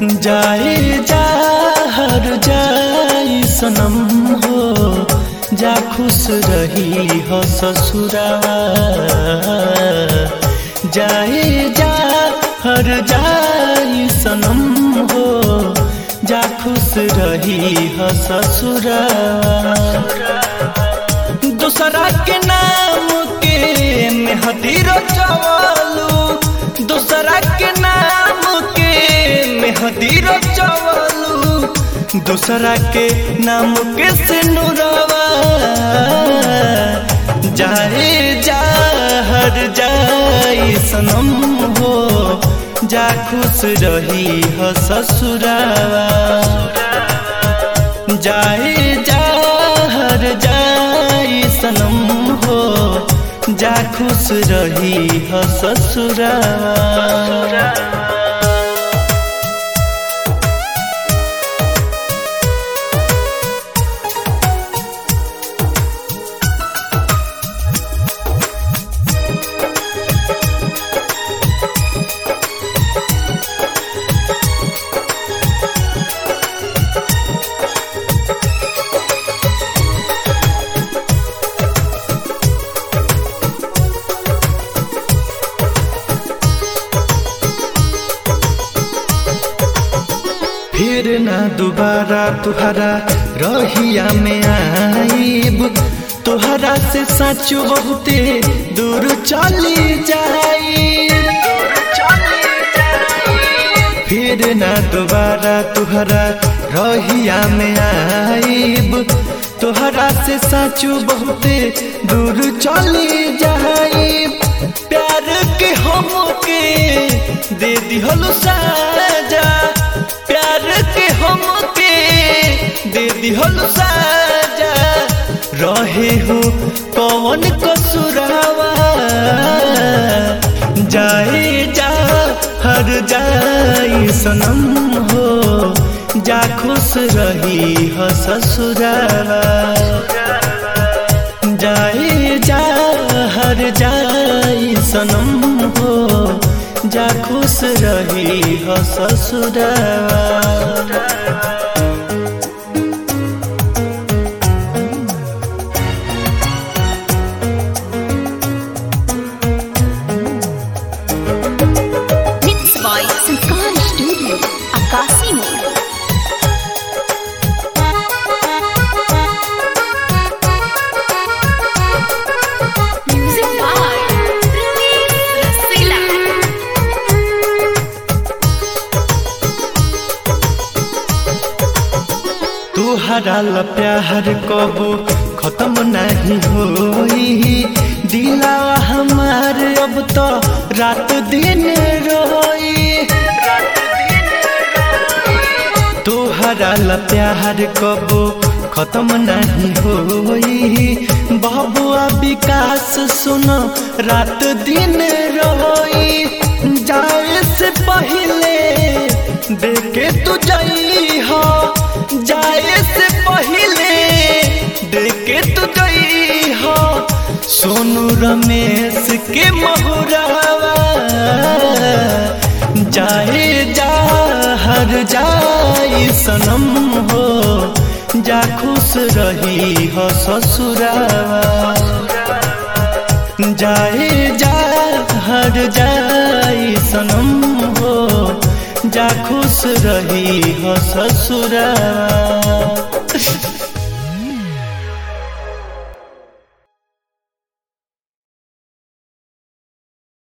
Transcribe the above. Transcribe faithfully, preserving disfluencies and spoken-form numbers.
जाए जा हर जाई सनम हो जा खुश रही हो ससुरावा। जाए जा हर जाई सनम हो जा खुश रही हो ससुरावा। दूसरा के नाम के मेहदी रचवलू, दूसरा के नाम के मेहदी रचवलू, दूसरा के नाम के सिनुरवा। जाए जा हर जाई सनम हो जा खुश रही हो ससुरावा। जाए जा हर जाई सनम हो जा खुश रही हो ससुरावा। फिर ना दोबारा तुहरा रहिया में आईब, तुहरा से सच बहुते दूर चली जाई। फिर ना दोबारा तुहरा रहिया में आईब, तुहरा से सच बहुते दूर चली जाई। प्यार के हमके दे दिहलु साजा, प्यार के हमके दे दिहलु साजा। रहे हो कौन कसुरावा। जाए जा हर जाई सनम हो जा खुश रही हो ससुरावा। जाए जा हर जाई सनम हो जा खुश रही हो ससुरावा। Mixed by Sanskar Studio, Akasi Mode. Music by Ramesh Rasila. तुहरा ला प्यार कबो खत्म नहीं होई, दिलावा हमार अब तो रात दिन रोई। तुहरा ला प्यार कबो खत्म नहीं होई, बाबुआ विकास सुनो रात दिन रोई। जाए से पहले देखे तू जाई हो, जाए से पहले देखे तू गई हो सोनू रमेश के महुरावा। जाए जा हर जाई सनम हो जा खुश रही हो ससुरावा। जाए जा हर जाई सनम हो जा खुश रही हो ससुरावा।